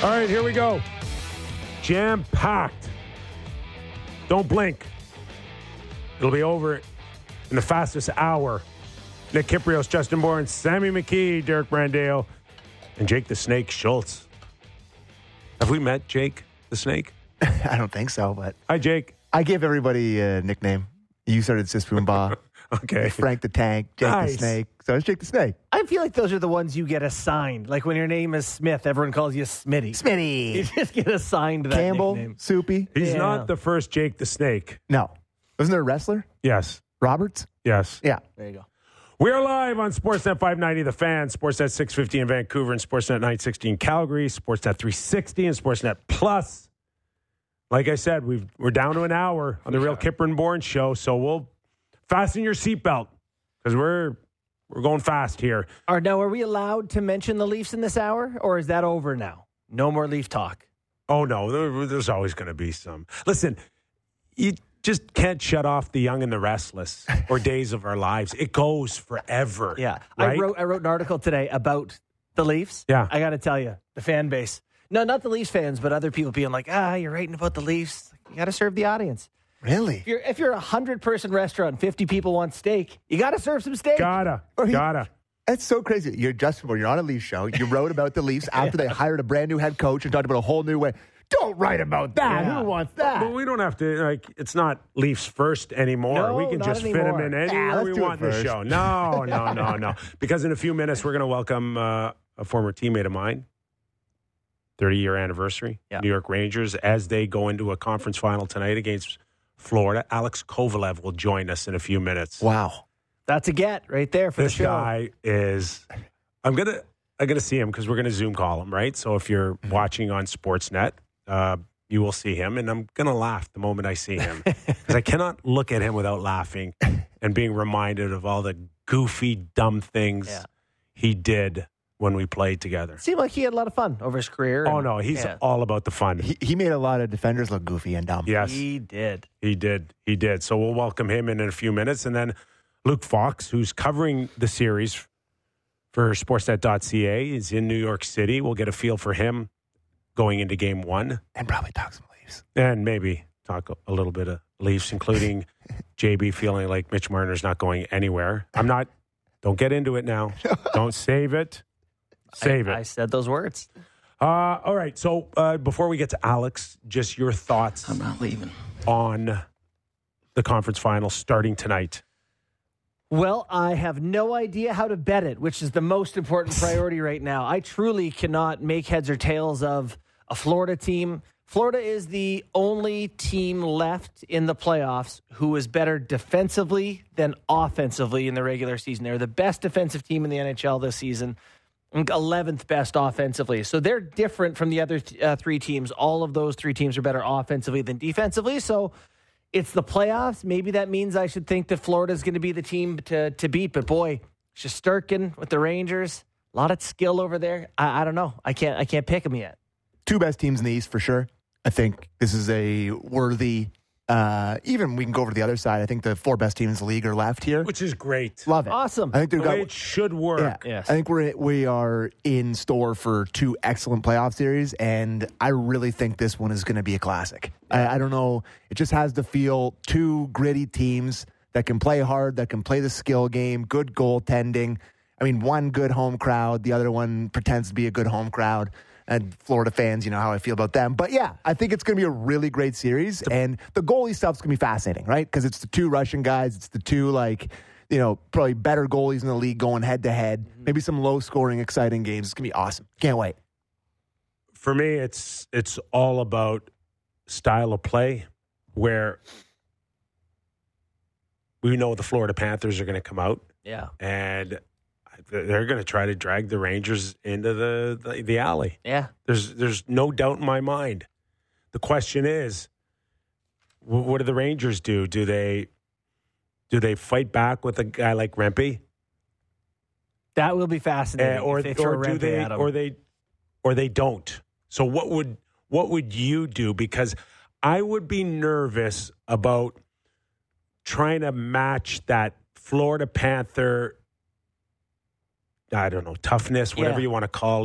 All right, here we go. Jam-packed. Don't blink. It'll be over in the fastest hour. Nick Kypreos, Justin Bourne, Sammy McKee, Derek Brandale, and Jake the Snake Schultz. Have we met Jake the Snake? I don't think so, but Hi, Jake. I give everybody a nickname. You started Sispoonba. Okay. Frank the Tank, Jake Nice. the Snake. So it's Jake the Snake. I feel like those are the ones you get assigned. Like when your name is Smith, everyone calls you Smitty. You Smitty. just get assigned that Campbell, nickname. Soupy. He's Yeah. not the first Jake the Snake. No. Wasn't there a wrestler? Yes. Roberts? Yes. Yeah. There you go. We are live on Sportsnet 590 The Fan, Sportsnet 650 in Vancouver, and Sportsnet 960 in Calgary, Sportsnet 360 and Sportsnet Plus. Like I said, we're down to an hour on the Real Kipper and Bourne show, so we'll fasten your seatbelt because we're going fast here. Now, are we allowed to mention the Leafs in this hour, or is that over now? No more Leaf talk. Oh, no, there's always going to be some. Listen, you just can't shut off The Young and the Restless or Days of Our Lives. It goes forever. Yeah. Right? I wrote an article today about the Leafs. Yeah. I got to tell you, the fan base. No, not the Leafs fans, but other people being like, you're writing about the Leafs. You got to serve the audience. Really? If you're a 100-person restaurant, 50 people want steak, you got to serve some steak. Gotta. That's so crazy. You're Justin Moore. You're on a Leafs show. You wrote about the Leafs after they hired a brand new head coach and talked about a whole new way. Don't write about that. Yeah. Who wants that? But we don't have to, it's not Leafs first anymore. No, we can not just fit them anymore. in anywhere let's we do it want in the first. show. No. Because in a few minutes, we're going to welcome a former teammate of mine, 30-year anniversary, New York Rangers, as they go into a conference final tonight against Florida. Alex Kovalev will join us in a few minutes. Wow. That's a get right there for This the show. guy is... I'm gonna see him because we're gonna Zoom call him, right? So if you're watching on Sportsnet, you will see him, and I'm gonna laugh the moment I see him because I cannot look at him without laughing and being reminded of all the goofy, dumb things he did when we played together. Seemed like he had a lot of fun over his career. Oh no, he's all about the fun. He made a lot of defenders look goofy and dumb. Yes, He did. he did. So we'll welcome him in a few minutes, and then Luke Fox, who's covering the series for Sportsnet.ca, is in New York City. We'll get a feel for him going into game one. And probably talk some Leafs. And maybe talk a little bit of Leafs, including JB feeling like Mitch Marner's not going anywhere. Don't get into it now. Don't save it. Save it. I said those words. All right. So before we get to Alex, just your thoughts I'm not leaving. on the conference final starting tonight. Well, I have no idea how to bet it, which is the most important priority right now. I truly cannot make heads or tails of a Florida team. Florida is the only team left in the playoffs who is better defensively than offensively in the regular season. They're the best defensive team in the NHL this season, 11th best offensively. So they're different from the other three teams. All of those three teams are better offensively than defensively. So it's the playoffs. Maybe that means I should think that Florida is going to be the team to beat. But boy, Shesterkin with the Rangers, a lot of skill over there. I don't know. I can't pick them yet. Two best teams in the East for sure. I think this is a worthy, even we can go over to the other side. I think the four best teams in the league are left here. Which is great. Love it. Awesome. I think they've The got, way it should work. yeah, Yes. I think we are in store for two excellent playoff series, and I really think this one is going to be a classic. I don't know. It just has to feel two gritty teams that can play hard, that can play the skill game, good goaltending. I mean, one good home crowd, the other one pretends to be a good home crowd. And Florida fans, you know how I feel about them. But yeah, I think it's going to be a really great series. And the goalie stuff's going to be fascinating, right? Because it's the two Russian guys. It's the two, probably better goalies in the league going head to head. Maybe some low scoring, exciting games. It's going to be awesome. Can't wait. For me, it's all about style of play, where we know the Florida Panthers are going to come out. Yeah. And they're going to try to drag the Rangers into the alley. Yeah. There's no doubt in my mind. The question is, what do the Rangers do? Do they fight back with a guy like Rempe? That will be fascinating. Or they don't. So what would you do? Because I would be nervous about trying to match that Florida Panther, I don't know, toughness, whatever you want to call it,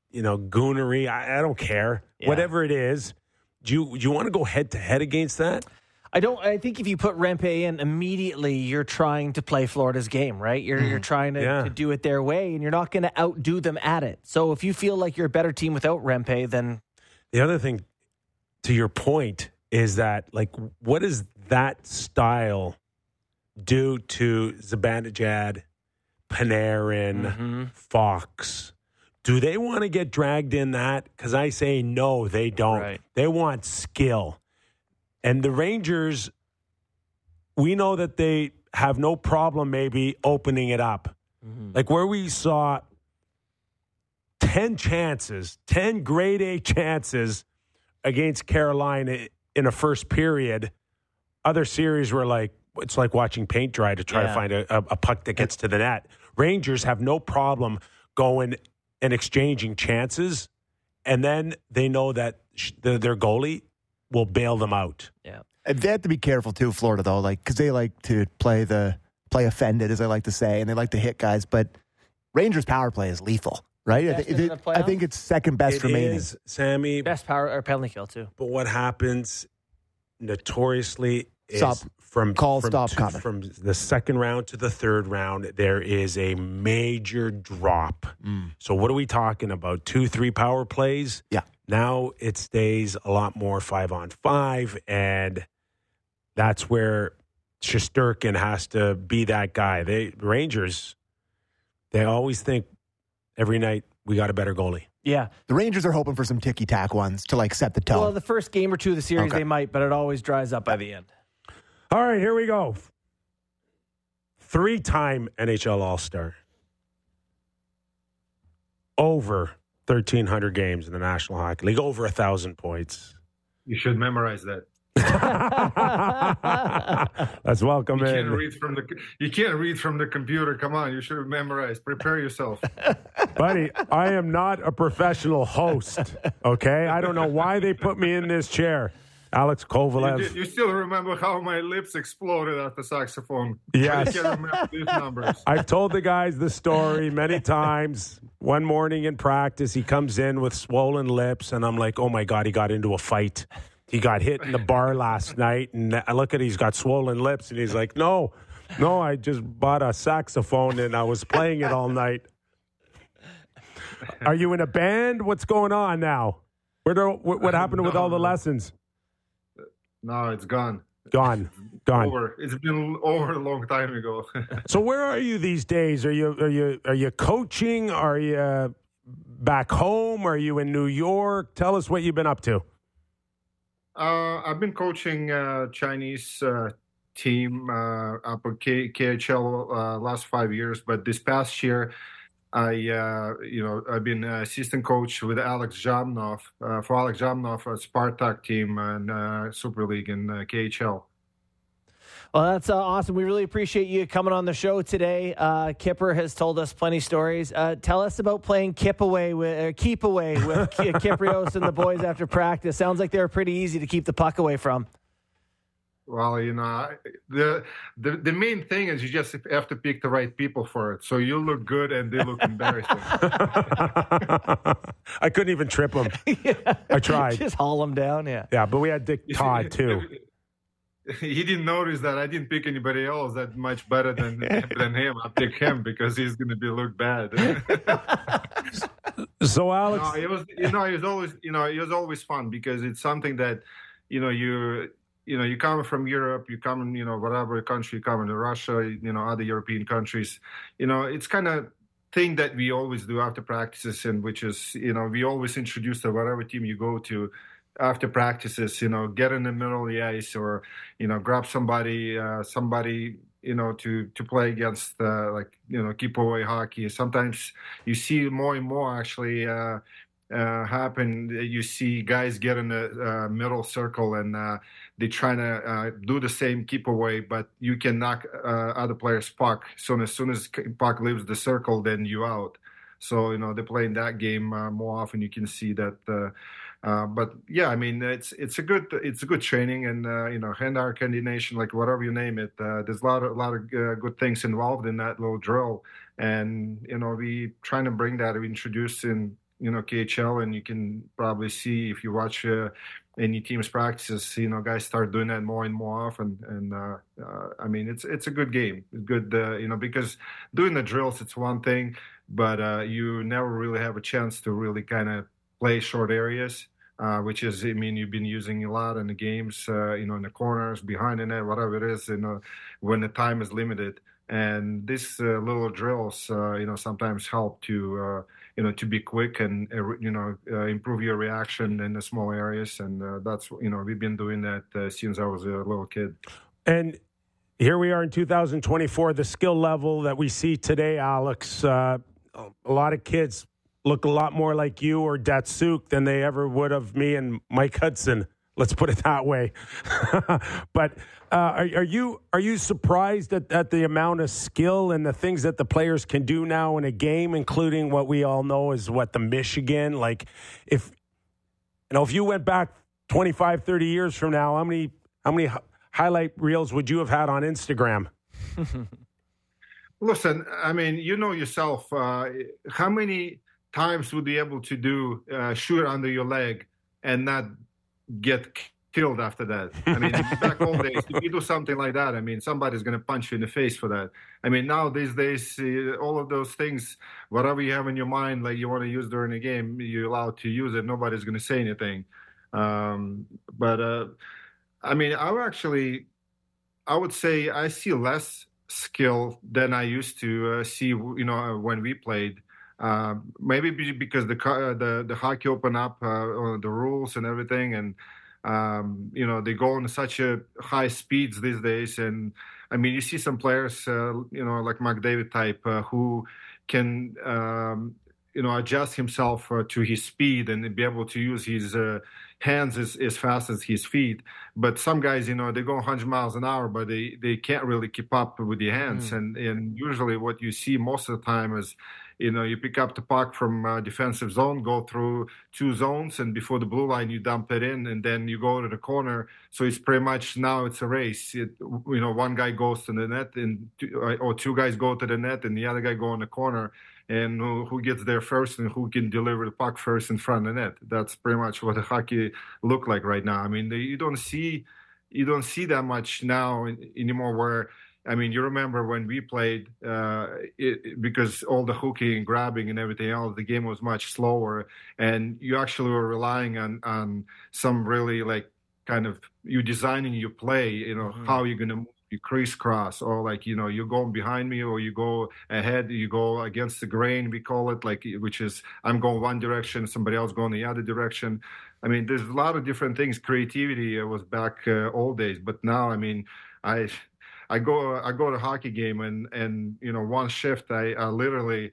goonery. I don't care. Yeah. Whatever it is, do you want to go head to head against that? I don't. I think if you put Rempe in immediately, you're trying to play Florida's game, right? You're trying to do it their way, and you're not going to outdo them at it. So if you feel like you're a better team without Rempe, then the other thing, to your point, is that like, what does that style do to Zibanejad, Panarin, Fox? Do they want to get dragged in that? Because I say no, they don't. Right. They want skill. And the Rangers, we know that they have no problem maybe opening it up. Like where we saw 10 grade A chances against Carolina in a first period. Other series were like, it's like watching paint dry to try to find a puck that gets to the net. Rangers have no problem going and exchanging chances, and then they know that their goalie will bail them out. Yeah. And they have to be careful too, Florida, though, like because they like to play offended, as I like to say, and they like to hit guys. But Rangers' power play is lethal, right? I think it's second best remaining. It is, Sammy. Best power or penalty kill too. But what happens notoriously is from the second round to the third round, there is a major drop. So what are we talking about? 2-3 power plays? Yeah. Now it stays a lot more 5-on-5, and that's where Shesterkin has to be that guy. Rangers, they always think every night we got a better goalie. Yeah. The Rangers are hoping for some ticky-tack ones to like set the tone. Well, the first game or two of the series they might, but it always dries up by the end. All right, here we go. 3-time NHL All-Star. Over 1,300 games in the National Hockey League, over 1,000 points. You should memorize that. Let's welcome in. You can't read from the computer. Come on, you should memorize. Prepare yourself. Buddy, I am not a professional host, okay? I don't know why they put me in this chair. Alex Kovalev. You still remember how my lips exploded at the saxophone? Yes. I can't remember these numbers. I've told the guys the story many times. One morning in practice, he comes in with swollen lips, and I'm like, oh, my God, he got into a fight. He got hit in the bar last night, and I look at it, he's got swollen lips, and he's like, no, I just bought a saxophone, and I was playing it all night. Are you in a band? What's going on now? What happened with all the lessons? No, it's gone. Gone. Over. It's been over a long time ago. So where are you these days? Are you coaching? Are you back home? Are you in New York? Tell us what you've been up to. I've been coaching Chinese team up at KHL last 5 years, but this past year I've been assistant coach with Alex Zhamnov for Alex Zhamnov at Spartak team and Super League in KHL. Well, that's awesome. We really appreciate you coming on the show today. Kipper has told us plenty of stories. Tell us about playing keep away with Kyprios and the boys after practice. Sounds like they were pretty easy to keep the puck away from. Well, the main thing is you just have to pick the right people for it. So you look good and they look embarrassing. I couldn't even trip them. Yeah. I tried. Just haul them down, yeah. Yeah, but we had Dick Todd, too. He didn't notice that I didn't pick anybody else that much better than him. I picked him because he's going to look bad. So, Alex, it was always fun because it's something that you come from Europe, you come whatever country you come in, Russia, other European countries. It's kind of thing that we always do after practices, and which is we always introduce to whatever team you go to. After practices, get in the middle of the ice or, grab somebody, to play against, keep away hockey. Sometimes you see more and more actually happen. You see guys get in the middle circle and they trying to do the same keep away, but you can knock other players' puck. So as soon as puck leaves the circle, then you out. So, they're playing that game more often. You can see that. But yeah, I mean, it's a good training, and hand-eye coordination, like whatever you name it. There's a lot of good things involved in that little drill, and we trying to bring that, we introduce in KHL, and you can probably see if you watch any team's practices, guys start doing that more and more often. And I mean, it's a good game. It's good, because doing the drills, it's one thing, but you never really have a chance to really kind of play short areas. Which is, I mean, you've been using a lot in the games, in the corners, behind the net, whatever it is, when the time is limited. And these little drills, sometimes help to, to be quick and, improve your reaction in the small areas. And that's, we've been doing that since I was a little kid. And here we are in 2024, the skill level that we see today, Alex, a lot of kids look a lot more like you or Datsuk than they ever would of me and Mike Hudson. Let's put it that way. But are you surprised at the amount of skill and the things that the players can do now in a game, including what we all know is the Michigan? Like, if you went back 25, 30 years from now, how many highlight reels would you have had on Instagram? Listen, I mean, yourself, how many times would be able to do shoot under your leg and not get killed after that? I mean, back old days, if you do something like that, I mean, somebody's going to punch you in the face for that. I mean, now these days, all of those things, whatever you have in your mind, like you want to use during a game, you're allowed to use it. Nobody's going to say anything. I mean, I would say I see less skill than I used to see, when we played. Maybe because the hockey open up the rules and everything, and they go on such a high speeds these days. And I mean, you see some players, like McDavid type, who can adjust himself to his speed and be able to use his hands as fast as his feet. But some guys, they go 100 miles an hour, but they can't really keep up with the hands. And usually what you see most of the time is, you pick up the puck from defensive zone, go through two zones, and before the blue line, you dump it in, and then you go to the corner. So it's pretty much now it's a race. One guy goes to the net, or two guys go to the net, and the other guy go in the corner. And who gets there first and who can deliver the puck first in front of the net. That's pretty much what the hockey look like right now. I mean, you don't see that much now anymore where, I mean, you remember when we played, because all the hooking and grabbing and everything else, the game was much slower, and you actually were relying on some really like kind of you designing your play, how you're going to move. You crisscross, or like, you're going behind me, or you go ahead, you go against the grain, we call it, like, which is I'm going one direction, somebody else going the other direction. I mean, there's a lot of different things. Creativity was back old days, but now, I mean, I go to a hockey game and one shift, I literally,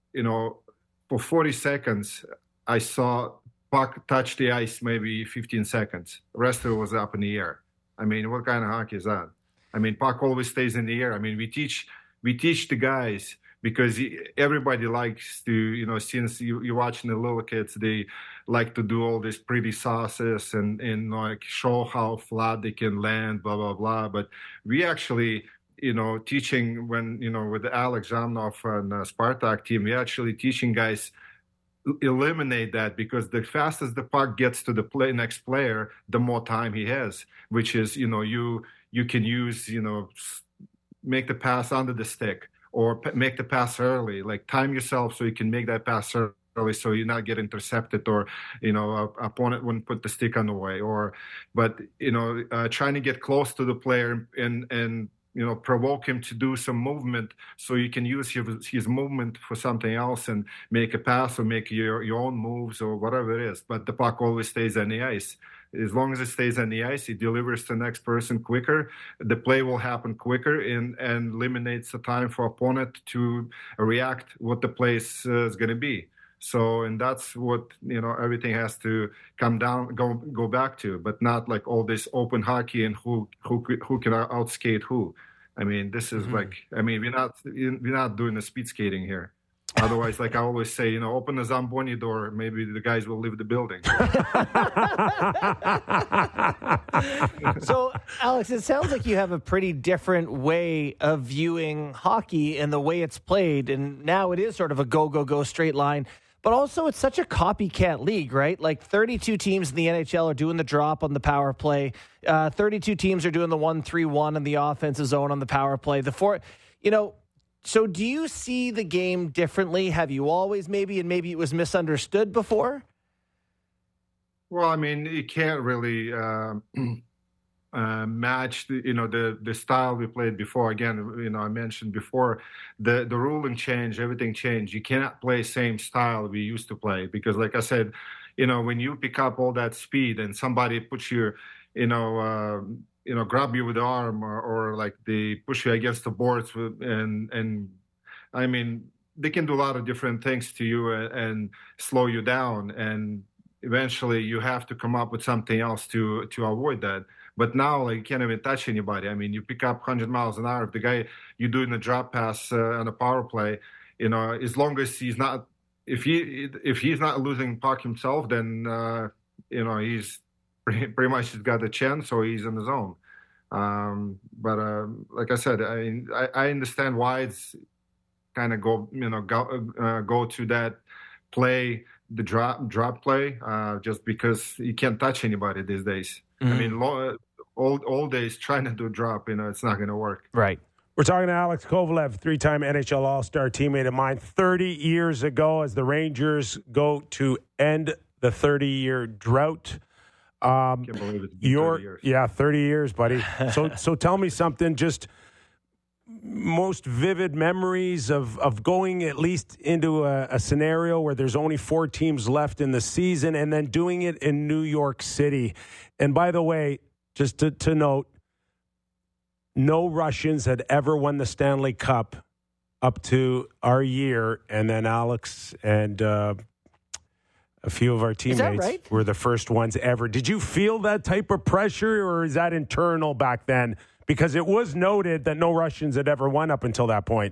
for 40 seconds, I saw puck touch the ice maybe 15 seconds. The rest of it was up in the air. I mean, what kind of hockey is that? I mean, puck always stays in the air. I mean, we teach the guys because everybody likes to, since you're watching the little kids, they like to do all these pretty sauces and like show how flat they can land, blah, blah, blah. But we actually, teaching when, with Alex Zamnov and Spartak team, we actually teaching guys eliminate that, because the faster the puck gets to the next player, the more time he has, which is, you can use, make the pass under the stick or make the pass early, like time yourself so you can make that pass early so you not get intercepted, or, opponent wouldn't put the stick on the way, but trying to get close to the player and provoke him to do some movement so you can use his movement for something else and make a pass or make your own moves or whatever it is. But the puck always stays on the ice. As long as it stays on the ice, it delivers to the next person quicker. The play will happen quicker and eliminates the time for opponent to react what the play is going to be. So, and that's what, everything has to go back to, but not like all this open hockey and who can outskate who. I mean, this is we're not doing the speed skating here. Otherwise, like I always say, open the Zamboni door, maybe the guys will leave the building. So, Alex, it sounds like you have a pretty different way of viewing hockey and the way it's played. And now it is sort of a go straight line. But also, it's such a copycat league, right? Like 32 teams in the NHL are doing the drop on the power play. 32 teams are doing the 1-3-1 in the offensive zone on the power play. So do you see the game differently? Have you always maybe it was misunderstood before? Well, I mean, you can't really match the style we played before. Again, I mentioned before the ruling changed, everything changed. You cannot play same style we used to play because, like I said, when you pick up all that speed and somebody puts you, grab you with the arm or like they push you against the boards and I mean, they can do a lot of different things to you and slow you down, and eventually you have to come up with something else to avoid that. But now, like, you can't even touch anybody. I mean, you pick up 100 miles an hour. If the guy you're doing a drop pass on a power play, as long as he's not, if he's not losing puck himself, then he's pretty much got the chance, or he's in the zone. But like I said, I understand why it's kind of go to that play, the drop play, just because you can't touch anybody these days. Mm-hmm. I mean, old days trying to do drop, it's not going to work. Right. We're talking to Alex Kovalev, three-time NHL All-Star teammate of mine. 30 years ago, as the Rangers go to end the 30-year drought. Can't believe it's been 30 years. Yeah, 30 years, buddy. So tell me something, just most vivid memories of going at least into a scenario where there's only 4 teams left in the season and then doing it in New York City. And by the way, just to note, no Russians had ever won the Stanley Cup up to our year, and then Alex and a few of our teammates were the first ones ever. Did you feel that type of pressure, or is that internal back then? Because it was noted that no Russians had ever won up until that point.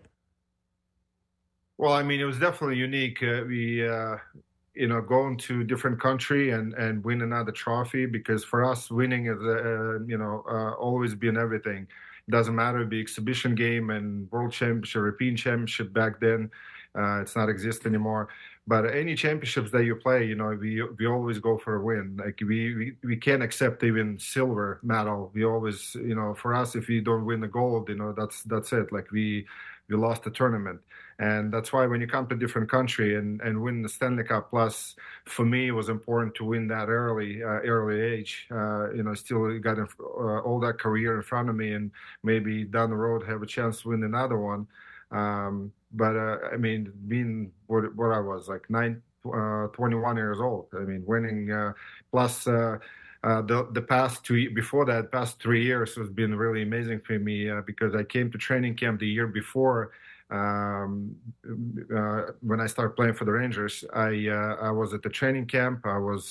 Well, I mean, it was definitely unique. We going to a different country and win another trophy, because for us, winning is, always been everything. It doesn't matter, the exhibition game and World Championship, European Championship back then. It's not exist anymore. But any championships that you play, we always go for a win. Like we can't accept even silver medal. We always, for us, if we don't win the gold, that's it. Like we lost the tournament. And that's why when you come to a different country and win the Stanley Cup, plus for me, it was important to win that early age. Still got all that career in front of me, and maybe down the road have a chance to win another one. But I mean, being what I was, like 21 years old, I mean, winning, plus the past 3 years has been really amazing for me, because I came to training camp the year before. When I started playing for the Rangers, I was at the training camp. I was,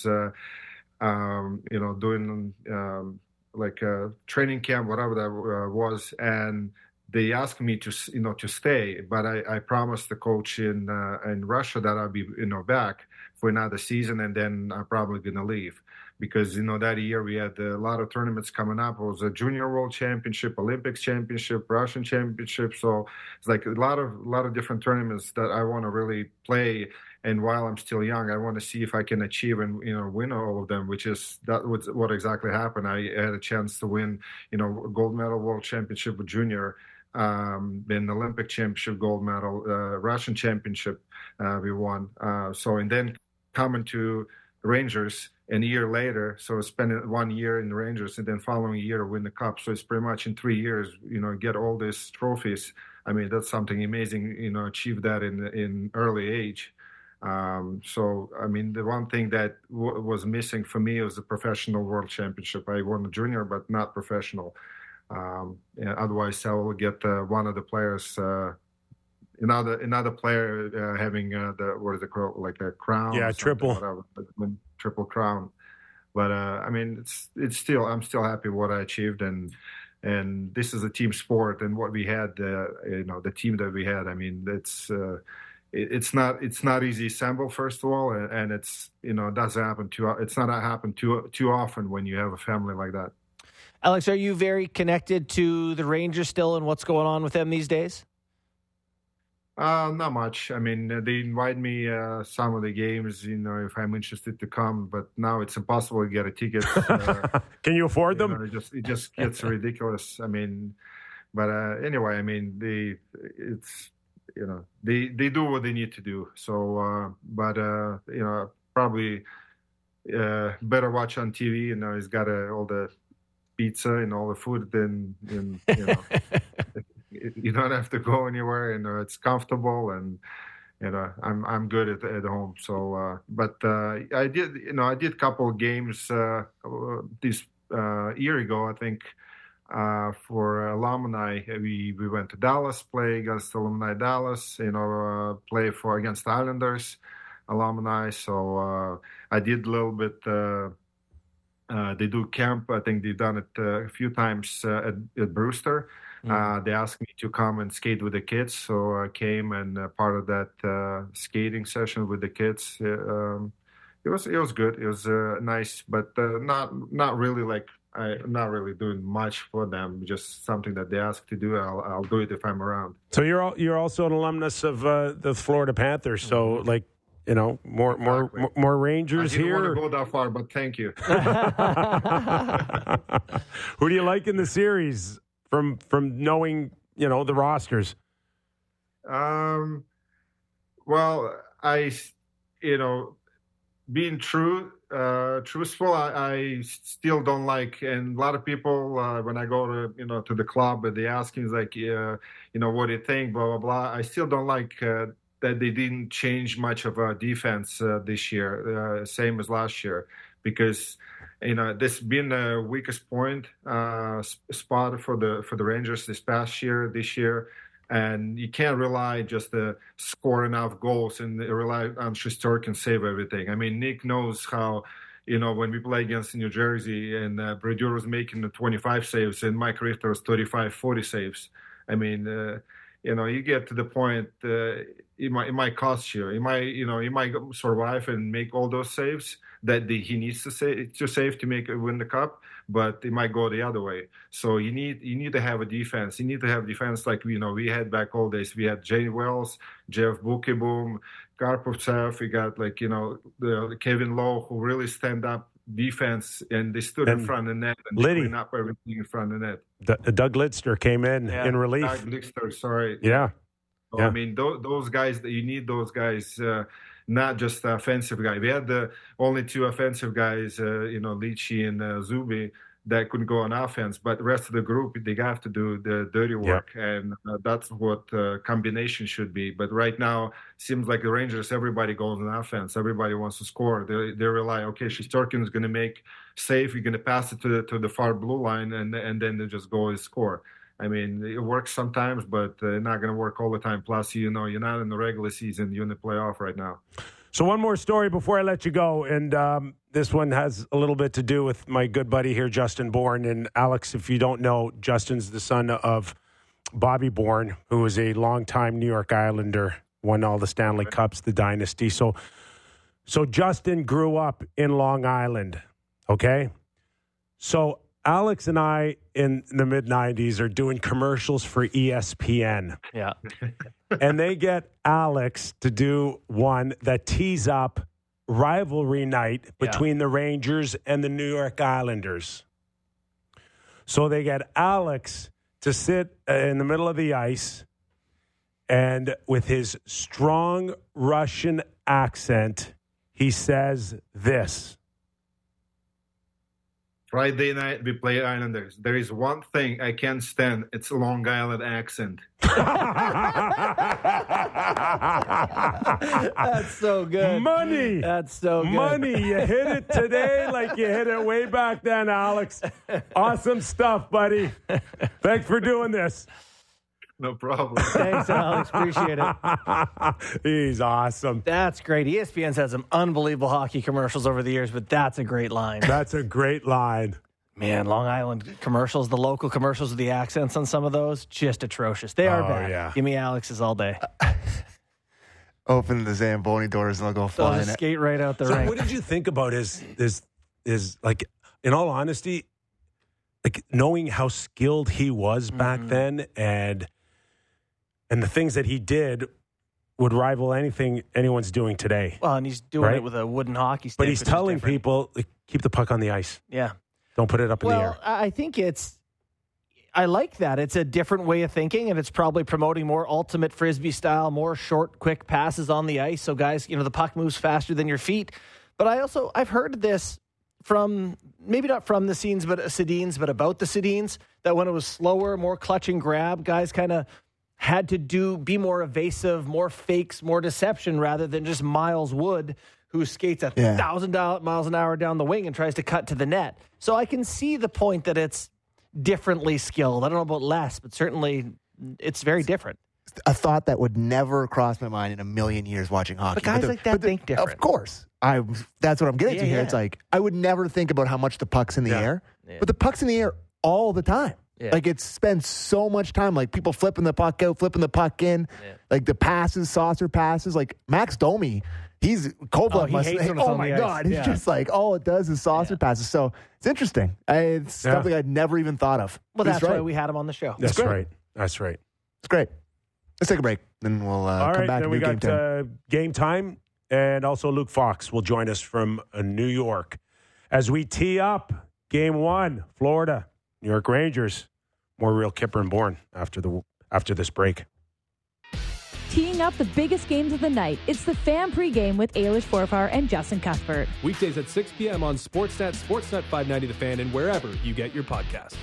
doing like a training camp, whatever that was, and they asked me to stay, but I promised the coach in Russia that I'll be back for another season, and then I'm probably gonna leave, because that year we had a lot of tournaments coming up. It was a Junior World Championship, Olympics Championship, Russian Championship. So it's like a lot of different tournaments that I want to really play. And while I'm still young, I want to see if I can achieve and win all of them, which is what exactly happened. I had a chance to win gold medal World Championship with junior. Then Olympic Championship gold medal, Russian Championship we won. And then coming to Rangers, and a year later, so spending 1 year in the Rangers, and then following year win the Cup. So it's pretty much in 3 years, get all these trophies. I mean, that's something amazing, achieve that in early age. So, I mean, the one thing that was missing for me was the professional World Championship. I won the junior, but not professional. Otherwise, I will get one of the players, another player having what is it called, like a crown? Yeah, triple. Triple crown. But I mean, it's still, I'm still happy with what I achieved, and this is a team sport, and what we had, the team that we had. I mean, it's not easy to assemble, first of all, and it's it doesn't happen it's not happen too often when you have a family like that. Alex, are you very connected to the Rangers still, and what's going on with them these days? Not much. I mean, they invite me some of the games, if I'm interested to come. But now it's impossible to get a ticket. Can you afford them? It just gets ridiculous. I mean, but anyway, I mean, they do what they need to do. So, probably better watch on TV. He's got all the pizza and all the food. Then you don't have to go anywhere. It's comfortable, and I'm good at home. So, but I did a couple of games this year ago, I think. For alumni, we went to Dallas, play against Alumni Dallas, play against Islanders alumni. So I did a little bit. They do camp. I think they've done it a few times at Brewster. They asked me to come and skate with the kids, so I came and part of that skating session with the kids. It was good. It was nice, but not really like. I'm not really doing much for them. Just something that they ask to do. I'll do it if I'm around. So you're also an alumnus of the Florida Panthers. So more Rangers here. I didn't want to go that far, but thank you. Who do you like in the series from knowing the rosters? Well, being truthful, I still don't like, and a lot of people when I go to the club, they ask me like, what do you think, blah blah blah. I still don't like that they didn't change much of our defense this year, same as last year, because this been the weakest point spot for the Rangers this year. And you can't rely just to score enough goals and rely on Shesterkin save everything. I mean, Nick knows how, when we play against New Jersey and Brodeur was making the 25 saves and Mike Richter was 35, 40 saves. I mean, you get to the point, it might cost you. He might survive and make all those saves that he needs to save to win the cup, but it might go the other way. So you need to have a defense. You need to have defense like we had back old days. We had Jay Wells, Jeff Bukeboom, Karpovtsev. We got the Kevin Lowe, who really stand up defense, and they stood in front of the net and clean up everything in front of the net. Doug Lidster came in relief. Doug Lidster, sorry. Yeah. So, I mean, those guys, you need those guys, not just offensive guys. We had the only two offensive guys, Lichi and Zubi, that couldn't go on offense. But the rest of the group, they have to do the dirty work. Yeah. And that's what combination should be. But right now, seems like the Rangers, everybody goes on offense. Everybody wants to score. They rely, okay, Shesterkin is going to make save. You're going to pass it to the far blue line, and then they just go and score. I mean, it works sometimes, but not going to work all the time. Plus, you're not in the regular season. You're in the playoff right now. So one more story before I let you go, and this one has a little bit to do with my good buddy here, Justin Bourne. And Alex, if you don't know, Justin's the son of Bobby Bourne, who was a longtime New York Islander, won all the Stanley Cups, the dynasty. So Justin grew up in Long Island, okay? So Alex and I in the mid-'90s are doing commercials for ESPN. Yeah. And they get Alex to do one that tees up rivalry night between the Rangers and the New York Islanders. So they get Alex to sit in the middle of the ice, and with his strong Russian accent, he says this. Friday night, we play Islanders. There is one thing I can't stand. It's a Long Island accent. That's so good. Money. That's so good. Money. You hit it today like you hit it way back then, Alex. Awesome stuff, buddy. Thanks for doing this. No problem. Thanks, Alex. Appreciate it. He's awesome. That's great. ESPN's had some unbelievable hockey commercials over the years, but that's a great line. That's a great line. Man, Long Island commercials, the local commercials with the accents on some of those, just atrocious. They are bad. Yeah. Give me Alex's all day. Open the Zamboni doors and they'll go flying. They'll skate right out the So rink. what did you think about his like, in all honesty, like knowing how skilled he was back then and the things that he did would rival anything anyone's doing today. Well, and he's doing Right? it with a wooden hockey stick. But he's which is telling different. people, keep the puck on the ice. Yeah. Don't put it up in the air. Well, I think I like that. It's a different way of thinking, and it's probably promoting more ultimate Frisbee style, more short, quick passes on the ice. So, guys, the puck moves faster than your feet. But I've heard this from, maybe not from the Sedins, but about the Sedins, that when it was slower, more clutch and grab, guys kind of had to be more evasive, more fakes, more deception, rather than just Miles Wood, who skates 1,000 miles an hour down the wing and tries to cut to the net. So I can see the point that it's differently skilled. I don't know about less, but certainly it's very different. A thought that would never cross my mind in a million years watching hockey. But guys like that think different. Of course. That's what I'm getting to here. Yeah. It's like, I would never think about how much the puck's in the air, but the puck's in the air all the time. Yeah. Like, it spends so much time, like people flipping the puck out, flipping the puck in, like the passes, saucer passes. Like Max Domi, Kovalev he hates when it's oh on my the ice. God. He's Yeah. just like, all it does is saucer passes. So it's interesting. It's something I'd never even thought of. Well, But he's that's why right. we had him on the show. That's great. right. That's right. It's great. Let's take a break. Then we'll All come right, back then and we do game got time. game time, and also Luke Fox will join us from New York as we tee up game 1, Florida, New York Rangers. More Real Kipper and Bourne after this break. Teeing up the biggest games of the night, it's the Fan Pregame with Ailish Forfar and Justin Cuthbert. Weekdays at 6 p.m. on Sportsnet, Sportsnet 590 The Fan, and wherever you get your podcasts.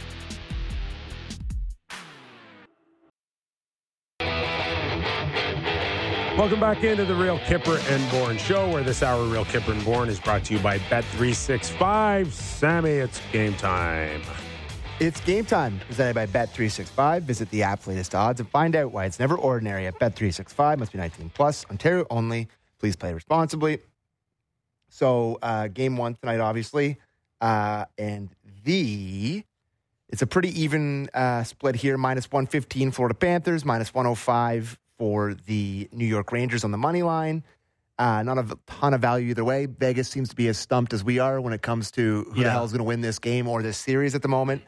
Welcome back into the Real Kipper and Bourne show, where this hour Real Kipper and Bourne is brought to you by Bet365. Sammy, it's game time. It's game time, presented by Bet365. Visit the app for latest odds and find out why it's never ordinary at Bet365. Must be 18 plus. Ontario only. Please play responsibly. So, game 1 tonight, obviously. And it's a pretty even split here. Minus 115 Florida Panthers, minus 105 for the New York Rangers on the money line. Not a ton of value either way. Vegas seems to be as stumped as we are when it comes to who the hell is going to win this game or this series at the moment.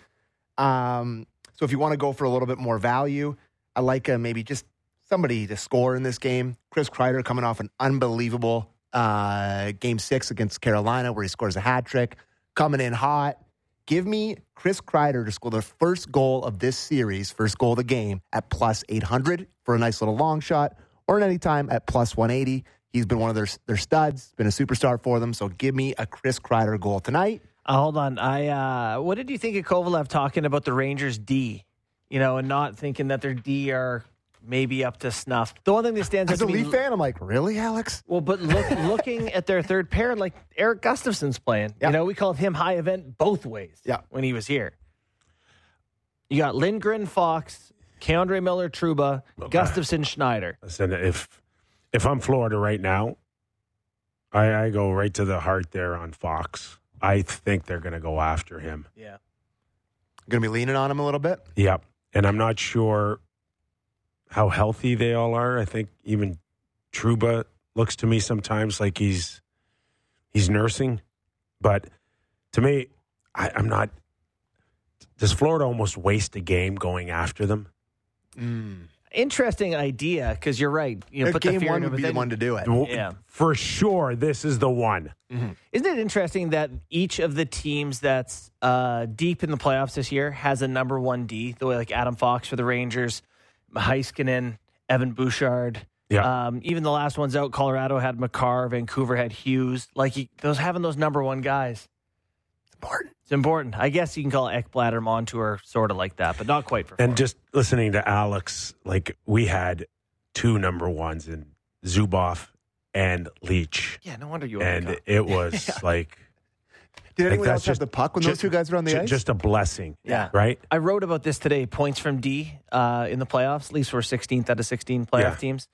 So if you want to go for a little bit more value, I like maybe just somebody to score in this game. Chris Kreider coming off an unbelievable game 6 against Carolina where he scores a hat trick, coming in hot. Give me Chris Kreider to score the first goal of this series, first goal of the game, at plus 800 for a nice little long shot, or at any time at plus 180. He's been one of their studs, been a superstar for them. So give me a Chris Kreider goal tonight. Hold on. What did you think of Kovalev talking about the Rangers' D? And not thinking that their D are maybe up to snuff. The one thing that stands out As a to me, Leaf fan, I'm like, really, Alex? well, but looking at their third pair, like Eric Gustafson's playing. Yeah. We called him high event both ways. Yeah. When he was here, you got Lindgren, Fox, Keandre Miller, Trouba, Gustafson, Schneider. Listen, if I'm Florida right now, I go right to the heart there on Fox. I think they're going to go after him. Yeah. Going to be leaning on him a little bit? Yep. And I'm not sure how healthy they all are. I think even Trouba looks to me sometimes like he's nursing. But to me, I'm not. Does Florida almost waste a game going after them? Interesting idea, because you're right. Put game the fear 1 into would be the one to do it. Yeah. For sure, this is the one. Isn't it interesting that each of the teams that's deep in the playoffs this year has a number 1 D, the way like Adam Fox for the Rangers, Heiskanen, Evan Bouchard. Yeah. Even the last ones out, Colorado had Makar, Vancouver had Hughes. Having those number 1 guys. It's important. I guess you can call Ekblad or Montour sort of like that, but not quite for And Florida. just listening to Alex, we had 2 number 1s in Zubov and Leach. Yeah, no wonder you And it was like... Did Like, anyone that's else have just- the puck when those two guys were on the ice? Just a blessing. Yeah. Right? I wrote about this today. Points from D in the playoffs. At least we're 16th out of 16 playoff Yeah. teams.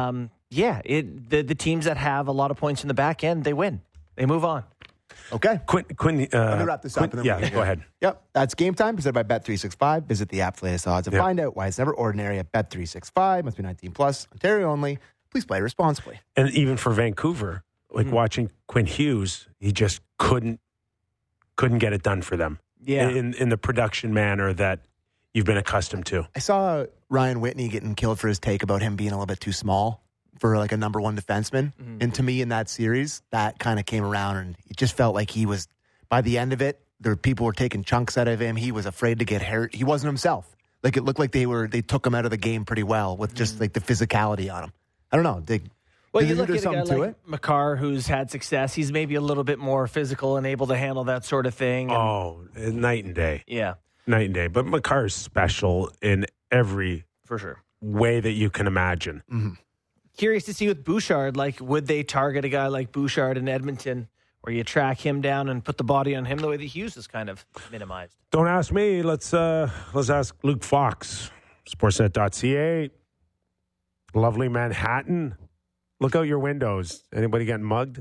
The teams that have a lot of points in the back end, they win. They move on. Okay. Quinn, Let me wrap this up. and then we yeah, can go ahead. Yep. That's game time presented by Bet365. Visit the app for latest odds and Yep. find out why it's never ordinary at Bet365. Must be 19 plus. Ontario only. Please play responsibly. And even for Vancouver, watching Quinn Hughes, he just couldn't get it done for them. Yeah. In the production manner that you've been accustomed to. I saw Ryan Whitney getting killed for his take about him being a little bit too small for like a number one defenseman. Mm-hmm. And to me in that series, that kind of came around and it just felt like he was, by the end of it, people were taking chunks out of him. He was afraid to get hurt. He wasn't himself. Like it looked like they took him out of the game pretty well with just like the physicality on him. I don't know. Well, you look at a guy something to like Makar, who's had success. He's maybe a little bit more physical and able to handle that sort of thing. Night and day. Yeah. Night and day. But Makar is special in every For sure. way that you can imagine. Mm-hmm. Curious to see with Bouchard, like, would they target a guy like Bouchard in Edmonton where you track him down and put the body on him the way that Hughes is kind of minimized? Don't ask me. Let's ask Luke Fox, Sportsnet.ca. Lovely Manhattan. Look out your windows. Anybody getting mugged?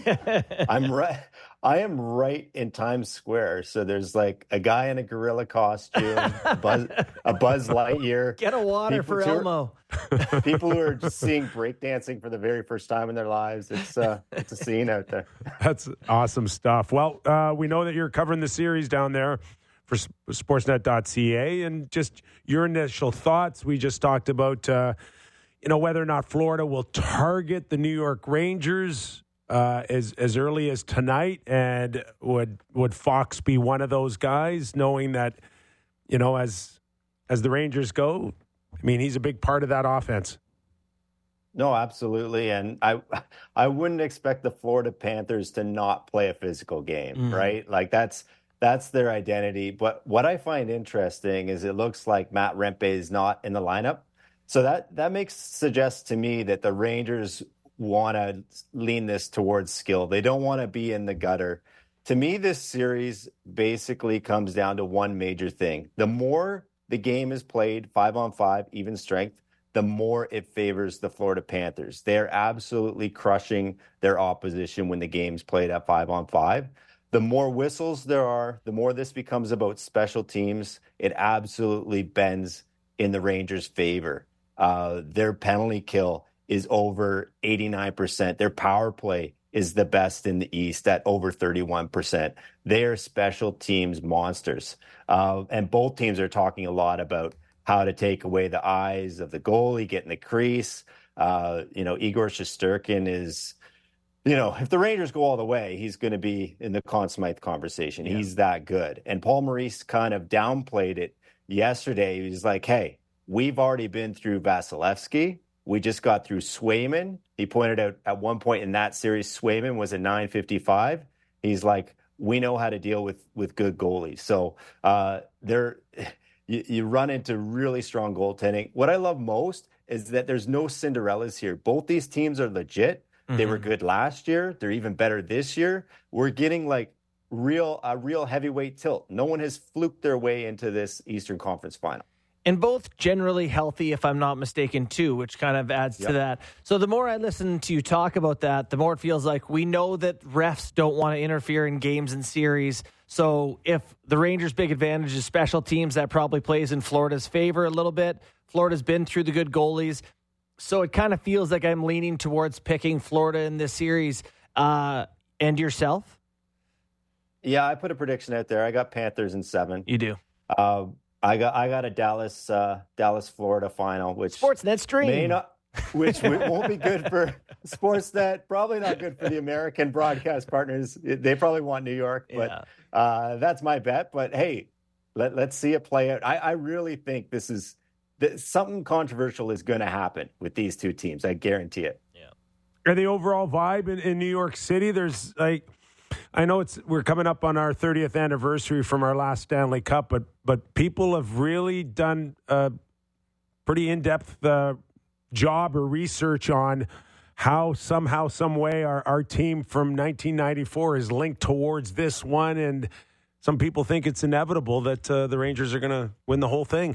I am right in Times Square. So there's like a guy in a gorilla costume, a Buzz Lightyear. Get a water for Elmo. People who are just seeing breakdancing for the very first time in their lives. It's a scene out there. That's awesome stuff. Well, we know that you're covering the series down there for Sportsnet.ca, and just your initial thoughts. We just talked about whether or not Florida will target the New York Rangers as early as tonight, and would Fox be one of those guys, knowing that as the Rangers go, I mean, he's a big part of that offense. No, absolutely, and I wouldn't expect the Florida Panthers to not play a physical game, right? Like that's their identity. But what I find interesting is it looks like Matt Rempe is not in the lineup. So that suggests to me that the Rangers want to lean this towards skill. They don't want to be in the gutter. To me, this series basically comes down to one major thing. The more the game is played 5-on-5, even strength, the more it favors the Florida Panthers. They're absolutely crushing their opposition when the game's played at 5-on-5. The more whistles there are, the more this becomes about special teams. It absolutely bends in the Rangers' favor. Their penalty kill is over 89%. Their power play is the best in the East at over 31%. They are special teams monsters. And both teams are talking a lot about how to take away the eyes of the goalie, get in the crease. Igor Shesterkin is, if the Rangers go all the way, he's going to be in the Conn Smythe conversation. Yeah. He's that good. And Paul Maurice kind of downplayed it yesterday. He's like, hey, we've already been through Vasilevsky. We just got through Swayman. He pointed out at one point in that series, Swayman was a .955. He's like, we know how to deal with good goalies. So you run into really strong goaltending. What I love most is that there's no Cinderellas here. Both these teams are legit. Mm-hmm. They were good last year. They're even better this year. We're getting like a real heavyweight tilt. No one has fluked their way into this Eastern Conference final. And both generally healthy, if I'm not mistaken, too, which kind of adds to that. So the more I listen to you talk about that, the more it feels like we know that refs don't want to interfere in games and series. So if the Rangers' big advantage is special teams, that probably plays in Florida's favor a little bit. Florida's been through the good goalies. So it kind of feels like I'm leaning towards picking Florida in this series. And yourself? Yeah, I put a prediction out there. I got Panthers in 7. You do? I got a Dallas Florida final, which Sportsnet stream which won't be good for Sportsnet. Probably not good for the American broadcast partners. They probably want New York, but that's my bet. But hey, let's see it play out. I really think something controversial is going to happen with these two teams. I guarantee it. Yeah. And the overall vibe in New York City, there's like, I know we're coming up on our 30th anniversary from our last Stanley Cup, but people have really done a pretty in-depth job or research on how somehow, some way our team from 1994 is linked towards this one, and some people think it's inevitable that the Rangers are going to win the whole thing.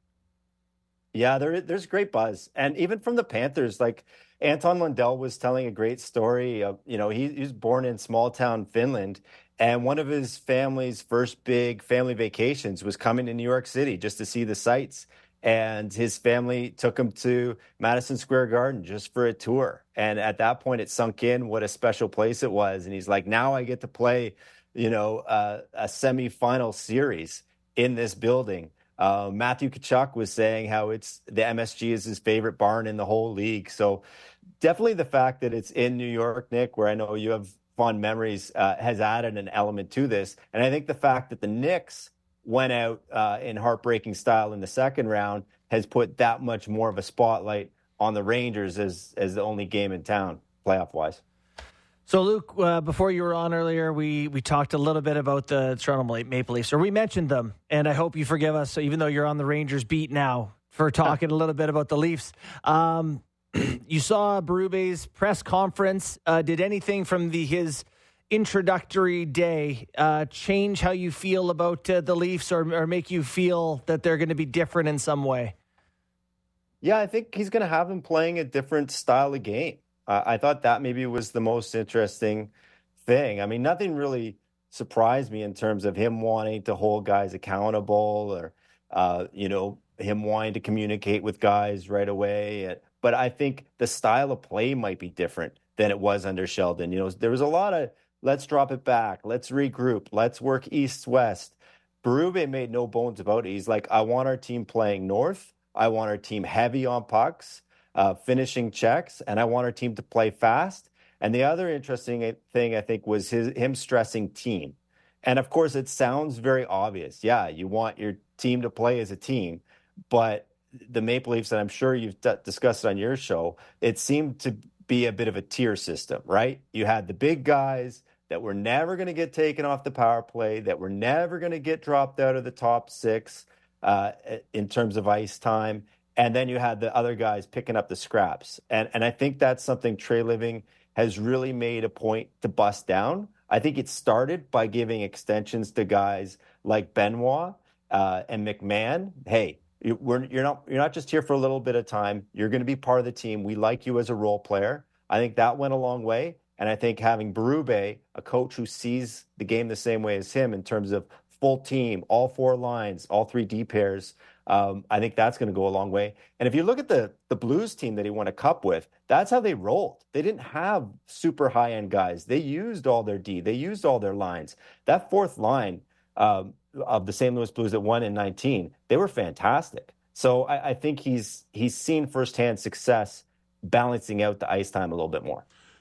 Yeah, there's great buzz. And even from the Panthers, like Anton Lundell was telling a great story of, he was born in small town Finland, and one of his family's first big family vacations was coming to New York City just to see the sights. And his family took him to Madison Square Garden just for a tour. And at that point, it sunk in what a special place it was. And he's like, now I get to play, a semifinal series in this building Matthew Tkachuk was saying how it's the MSG is his favorite barn in the whole league. So definitely the fact that it's in New York, Nick, where I know you have fond memories, has added an element to this. And I think the fact that the Knicks went out in heartbreaking style in the second round has put that much more of a spotlight on the Rangers as the only game in town, playoff-wise. So, Luke, before you were on earlier, we talked a little bit about the Toronto Maple Leafs, or we mentioned them, and I hope you forgive us, even though you're on the Rangers beat now, for talking a little bit about the Leafs. You saw Berube's press conference. Did anything from his introductory day change how you feel about the Leafs, or make you feel that they're going to be different in some way? Yeah, I think he's going to have him playing a different style of game. I thought that maybe was the most interesting thing. I mean, nothing really surprised me in terms of him wanting to hold guys accountable or, him wanting to communicate with guys right away. But I think the style of play might be different than it was under Sheldon. There was a lot of let's drop it back, let's regroup, let's work east-west. Berube made no bones about it. He's like, I want our team playing north. I want our team heavy on pucks. Finishing checks, and I want our team to play fast. And the other interesting thing, I think, was him stressing team. And, of course, it sounds very obvious. Yeah, you want your team to play as a team. But the Maple Leafs, and I'm sure you've discussed it on your show, it seemed to be a bit of a tier system, right? You had the big guys that were never going to get taken off the power play, that were never going to get dropped out of the top six in terms of ice time. And then you had the other guys picking up the scraps. And I think that's something Trey Living has really made a point to bust down. I think it started by giving extensions to guys like Benoit and McMahon. Hey, you're not just here for a little bit of time. You're going to be part of the team. We like you as a role player. I think that went a long way. And I think having Berube, a coach who sees the game the same way as him in terms of full team, all four lines, all three D pairs, I think that's going to go a long way. And if you look at the Blues team that he won a cup with, that's how they rolled. They didn't have super high-end guys. They used all their D. They used all their lines. That fourth line of the St. Louis Blues that won in 19, they were fantastic. So I think he's seen firsthand success balancing out the ice time a little bit more.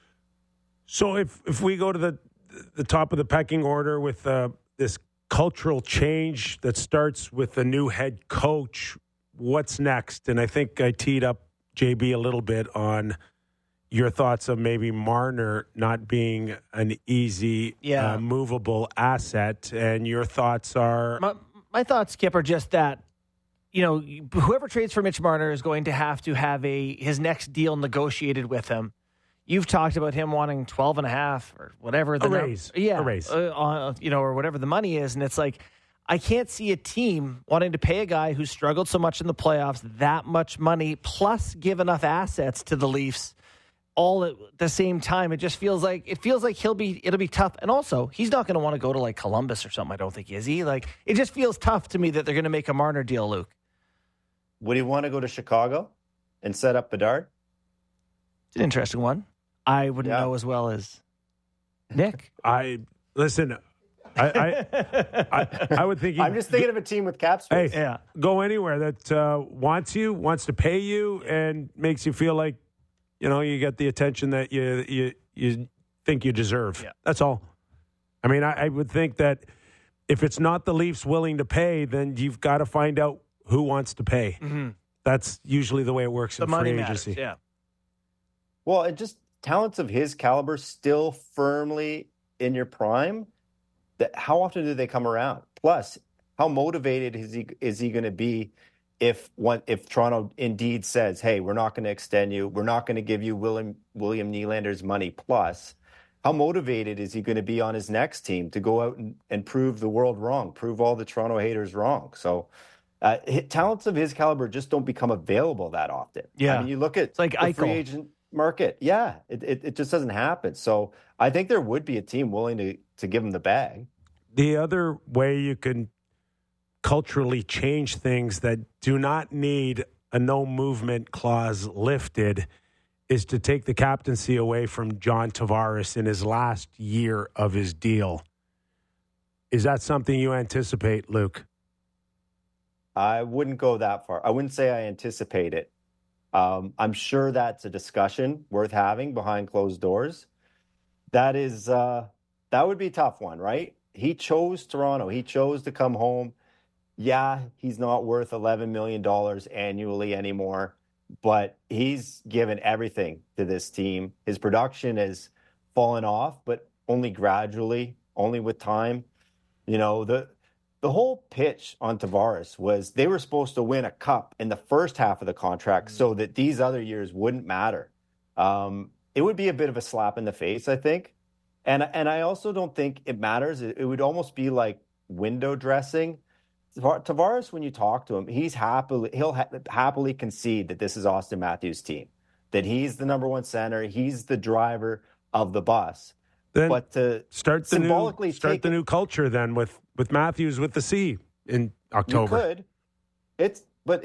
So if we go to the top of the pecking order with this cultural change that starts with a new head coach, what's next? And I think I teed up JB a little bit on your thoughts of maybe Marner not being an easy, movable asset. And your thoughts are... My thoughts, Skip, are just that, whoever trades for Mitch Marner is going to have his next deal negotiated with him. You've talked about him wanting 12.5 or whatever. A raise. Or whatever the money is. And it's like, I can't see a team wanting to pay a guy who struggled so much in the playoffs that much money, plus give enough assets to the Leafs all at the same time. It just feels like it'll be tough. And also, he's not going to want to go to like Columbus or something. I don't think, is he? Like, it just feels tough to me that they're going to make a Marner deal, Luke. Would he want to go to Chicago and set up Bedard? It's an interesting one. I wouldn't know as well as Nick. I would think. I'm just thinking of a team with cap space. Hey, go anywhere that wants to pay you, and makes you feel like you get the attention that you think you deserve. Yeah. That's all. I mean, I would think that if it's not the Leafs willing to pay, then you've got to find out who wants to pay. Mm-hmm. That's usually the way it works in free agency. Matters, yeah. Well, it just. Talents of his caliber still firmly in your prime, how often do they come around? Plus, how motivated is he going to be if Toronto indeed says, hey, we're not going to extend you, we're not going to give you William Nylander's money plus? How motivated is he going to be on his next team to go out and prove the world wrong, prove all the Toronto haters wrong? So talents of his caliber just don't become available that often. Yeah. I mean, you look at the free agent market. Yeah, it just doesn't happen. So I think there would be a team willing to give him the bag. The other way you can culturally change things that do not need a no movement clause lifted is to take the captaincy away from John Tavares in his last year of his deal. Is that something you anticipate, Luke? I wouldn't go that far. I wouldn't say I anticipate it. I'm sure that's a discussion worth having behind closed doors. That would be a tough one, right? He chose Toronto. He chose to come home. Yeah, he's not worth $11 million annually anymore, but he's given everything to this team. His production has fallen off, but only gradually, only with time. You know, the whole pitch on Tavares was they were supposed to win a cup in the first half of the contract so that these other years wouldn't matter. It would be a bit of a slap in the face, I think. And I also don't think it matters. It would almost be like window dressing. Tavares, when you talk to him, he'll happily concede that this is Auston Matthews' team, that he's the number one center, he's the driver of the bus. Then but to start symbolically the new culture then with Matthews with the C in October. You could. It's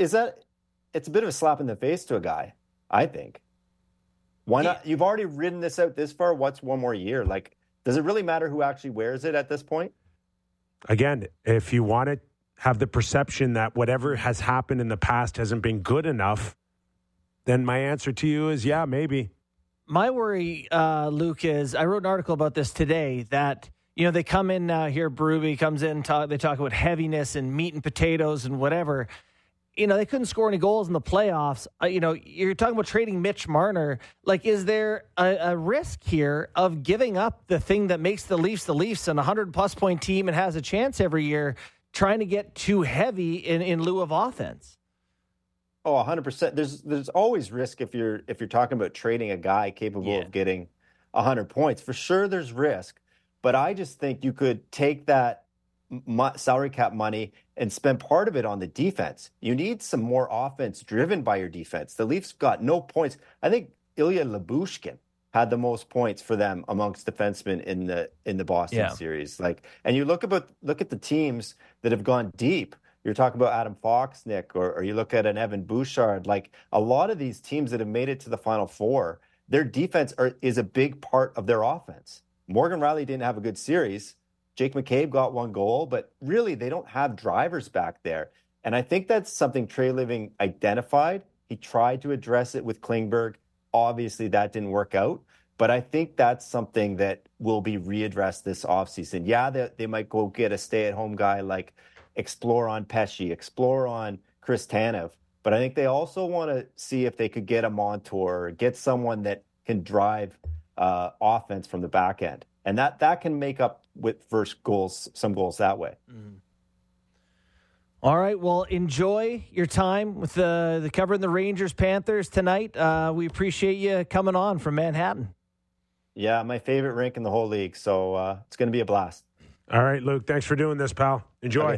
a bit of a slap in the face to a guy, I think. Why not? You've already ridden this out this far. What's one more year? Like, does it really matter who actually wears it at this point? Again, if you want to have the perception that whatever has happened in the past hasn't been good enough, then my answer to you is, yeah, maybe. My worry, Luke, is I wrote an article about this today that, you know, they come in here, Berube comes in, they talk about heaviness and meat and potatoes and whatever. You know, they couldn't score any goals in the playoffs. You know, you're talking about trading Mitch Marner. Like, is there a risk here of giving up the thing that makes the Leafs and a 100-plus point team and has a chance every year, trying to get too heavy in lieu of offense? Oh, 100%. There's always risk if you're talking about trading a guy capable of getting 100 points. For sure, there's risk. But I just think you could take that salary cap money and spend part of it on the defense. You need some more offense driven by your defense. The Leafs got no points. I think Ilya Lyubushkin had the most points for them amongst defensemen in the Boston series. Like, and you look at the teams that have gone deep. You're talking about Adam Fox, Nick, or you look at an Evan Bouchard. Like, a lot of these teams that have made it to the Final Four, their defense is a big part of their offense. Morgan Rielly didn't have a good series. Jake McCabe got one goal, but really they don't have drivers back there. And I think that's something Trey Living identified. He tried to address it with Klingberg. Obviously, that didn't work out. But I think that's something that will be readdressed this offseason. Yeah, they might go get a stay-at-home guy like explore on Pesce, explore on Chris Tanev. But I think they also want to see if they could get a Montour or get someone that can drive offense from the back end. And that can make up with some goals that way. Mm-hmm. All right. Well, enjoy your time with the covering the Rangers Panthers tonight. We appreciate you coming on from Manhattan. Yeah, my favorite rink in the whole league. So it's going to be a blast. All right, Luke. Thanks for doing this, pal. Enjoy.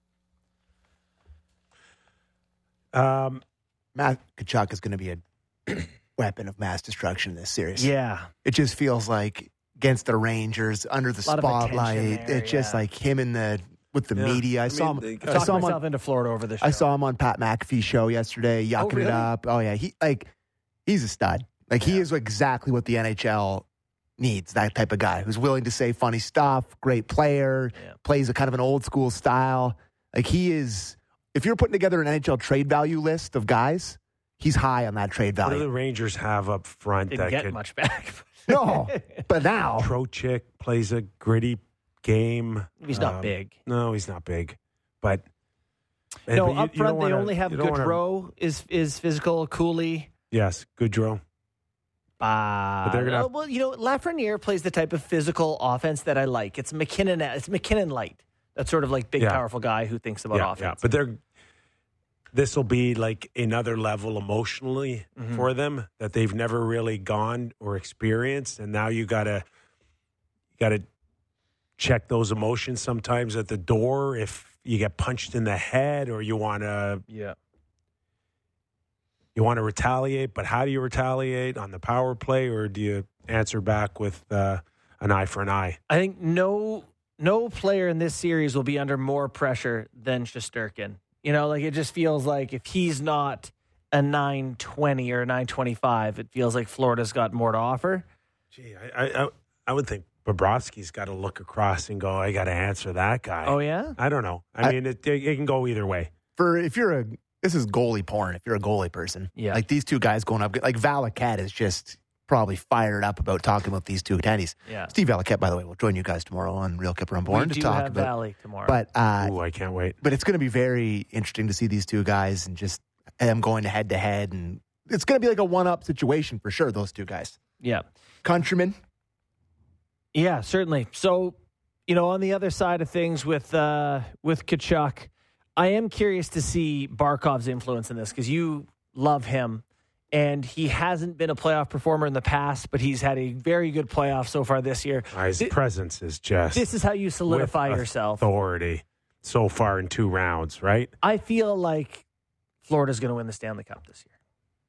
Okay. Matt Tkachuk is going to be a weapon of mass destruction in this series. Yeah. It just feels like against the Rangers, under the spotlight, it's just like him with the media. I saw him myself into Florida over this show. I saw him on Pat McAfee's show yesterday, yucking it up. Oh, yeah. He's a stud. Like, he is exactly what the NHL needs, that type of guy who's willing to say funny stuff, great player, plays a kind of an old school style. Like, he is, if you're putting together an NHL trade value list of guys, he's high on that trade value. What do the Rangers have up front Didn't get much back? No, but now Trocheck plays a gritty game. He's not big. No, he's not big. But up front they only have Gaudreau is physical. Cooley, yes, Gaudreau. But they're gonna well, Lafreniere plays the type of physical offense that I like. It's McKinnon. It's McKinnon light. That's sort of like big, powerful guy who thinks about offense. Yeah, but this will be like another level emotionally for them that they've never really gone or experienced, and now you gotta check those emotions sometimes at the door if you get punched in the head or you want to retaliate. But how do you retaliate on the power play, or do you answer back with an eye for an eye? I think no player in this series will be under more pressure than Shesterkin. It just feels like if he's not a 920 or a 925, it feels like Florida's got more to offer. Gee, I would think Bobrovsky's got to look across and go, I got to answer that guy. Oh, yeah? I don't know. I mean, it can go either way. This is goalie porn if you're a goalie person. Yeah. Like these two guys going up, like Valaket is just probably fired up about talking about these two attendees. Yeah. Steve Valaket, by the way, will join you guys tomorrow on Real Kipper Unborn We to do talk have about. Valley tomorrow. But Ooh, I can't wait. But it's going to be very interesting to see these two guys and just them going head to head, and it's going to be like a one-up situation for sure. Those two guys, yeah. countrymen. Yeah, certainly. So, on the other side of things with Tkachuk, I am curious to see Barkov's influence in this because you love him, and he hasn't been a playoff performer in the past, but he's had a very good playoff so far this year. His presence is just This is how you solidify with yourself. authority so far in 2 rounds, right? I feel like Florida's going to win the Stanley Cup this year.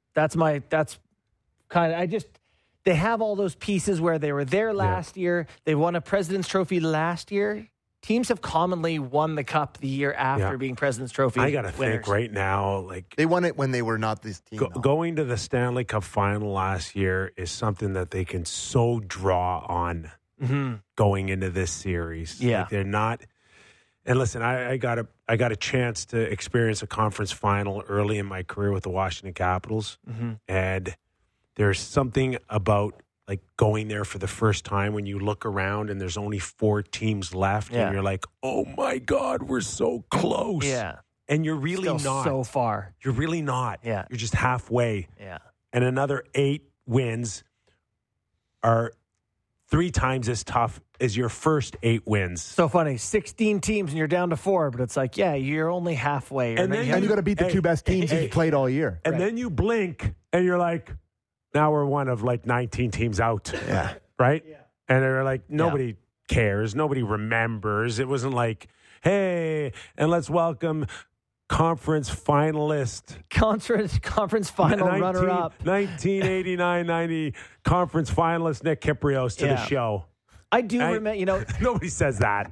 They have all those pieces where they were there last year. They won a President's Trophy last year. Teams have commonly won the Cup the year after being President's Trophy I got to winners. think right now, like They won it when they were not this team. going to the Stanley Cup final last year is something that they can so draw on going into this series. Yeah. Like they're not. And listen, I got a chance to experience a conference final early in my career with the Washington Capitals, and there's something about like going there for the first time when you look around and there's only 4 teams left, and you're like, oh my God, we're so close. Yeah. And you're really Still not. so far. You're really not. Yeah. You're just halfway. Yeah. And another 8 wins are 3 times as tough as your first 8 wins. So funny. 16 teams and you're down to 4, but it's like, yeah, you're only halfway. And then And you got to beat the 2 best teams that you played all year. And then you blink and you're like, now we're one of like 19 teams out. Yeah. Right? Yeah. And they're like, nobody cares. Nobody remembers. It wasn't like, hey, and let's welcome conference finalist. Conference final runner-up. 1989-90 conference finalist Nick Kypreos to the show. I do remember, Nobody says that.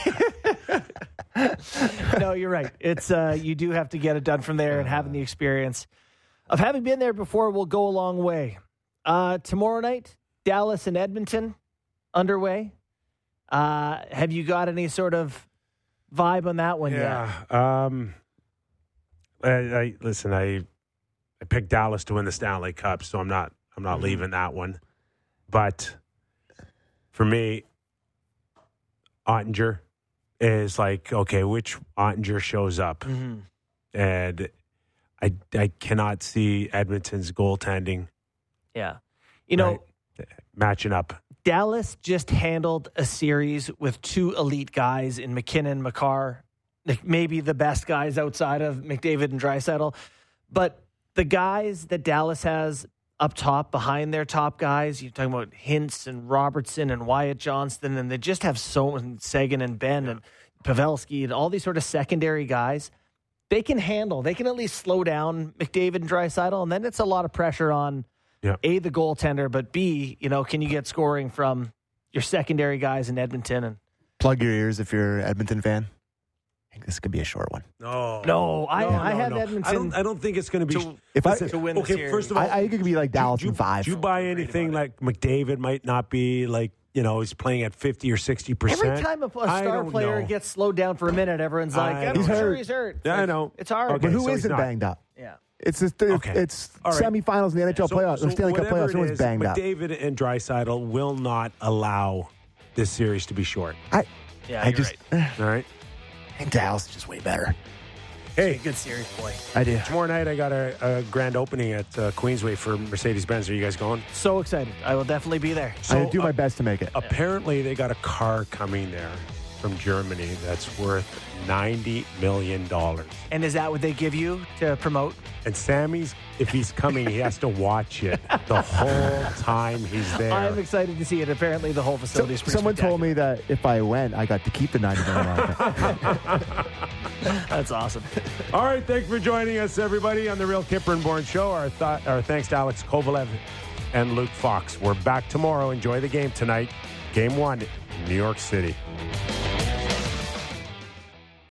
No, you're right. It's you do have to get it done from there, and having the experience of having been there before will go a long way. Tomorrow night, Dallas and Edmonton underway. Have you got any sort of vibe on that one yet? Listen, I picked Dallas to win the Stanley Cup, so I'm not leaving that one. But for me, Ottinger is like, okay, which Ottinger shows up? And I cannot see Edmonton's goaltending. Yeah. Matching up. Dallas just handled a series with 2 elite guys in McKinnon, Makar, maybe the best guys outside of McDavid and Draisaitl. But the guys that Dallas has up top, behind their top guys, you're talking about Hintz and Robertson and Wyatt Johnston, and they just have Sagan and Ben and Pavelski and all these sort of secondary guys. They can at least slow down McDavid and Draisaitl, and then it's a lot of pressure on A, the goaltender, but B, can you get scoring from your secondary guys in Edmonton? And plug your ears if you're an Edmonton fan. I think this could be a short one. No, I have Edmonton. I don't think it's going to be. To win the series. First of all, I think it could be like Dallas in 5. Do you buy anything like McDavid might not be like, he's playing at 50 or 60%? Every time a star player gets slowed down for a minute, everyone's like, I'm sure he's hurt. Yeah, I know. It's hard. But who isn't banged up? Yeah. It's semifinals in the NHL playoffs, or Stanley Cup playoffs. Everyone's banged up. McDavid and Draisaitl will not allow this series to be short. You're All right. I think Dallas is just way better. Hey, good series, boy. I do. Tomorrow night I got a grand opening at Queensway for Mercedes-Benz. Are you guys going? So excited. I will definitely be there. I do my best to make it. Apparently they got a car coming there from Germany that's worth $90 million. And is that what they give you to promote? And Sammy's, if he's coming, he has to watch it the whole time he's there. I'm excited to see it. Apparently the whole facility is pretty Someone told me that if I went, I got to keep the $90 million. That's awesome. All right, thanks for joining us, everybody, on the Real Kipper and Bourne Show. Our thanks to Alex Kovalev and Luke Fox. We're back tomorrow. Enjoy the game tonight. Game 1, New York City.